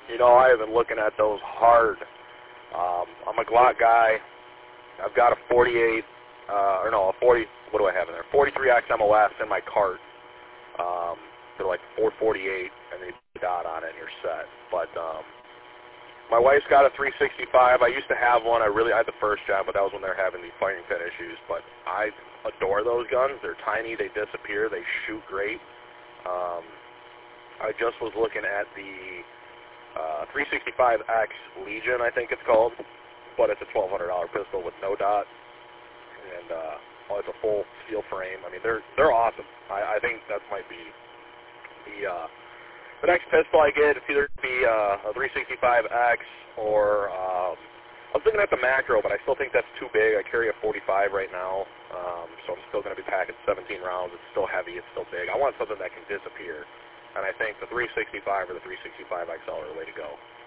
You know, I have been looking at those hard. I'm a Glock guy. I've got a 48, or no, a 40, what do I have in there? 43X MOS in my cart. They're like 448, and they put a dot on it and you're set. But my wife's got a 365. I used to have one. I had the first gen, but that was when they were having the firing pin issues. But I adore those guns. They're tiny. They disappear. They shoot great. I just was looking at the 365X Legion, I think it's called, but it's a $1,200 pistol with no dot, and it's a full steel frame. I mean, they're awesome. I think that might be the next pistol I get. It's either be a 365X or I was looking at the macro, but I still think that's too big. I carry a 45 right now, so I'm still going to be packing 17 rounds. It's still heavy. It's still big. I want something that can disappear. And I think the 365 or the 365 XL are the way to go.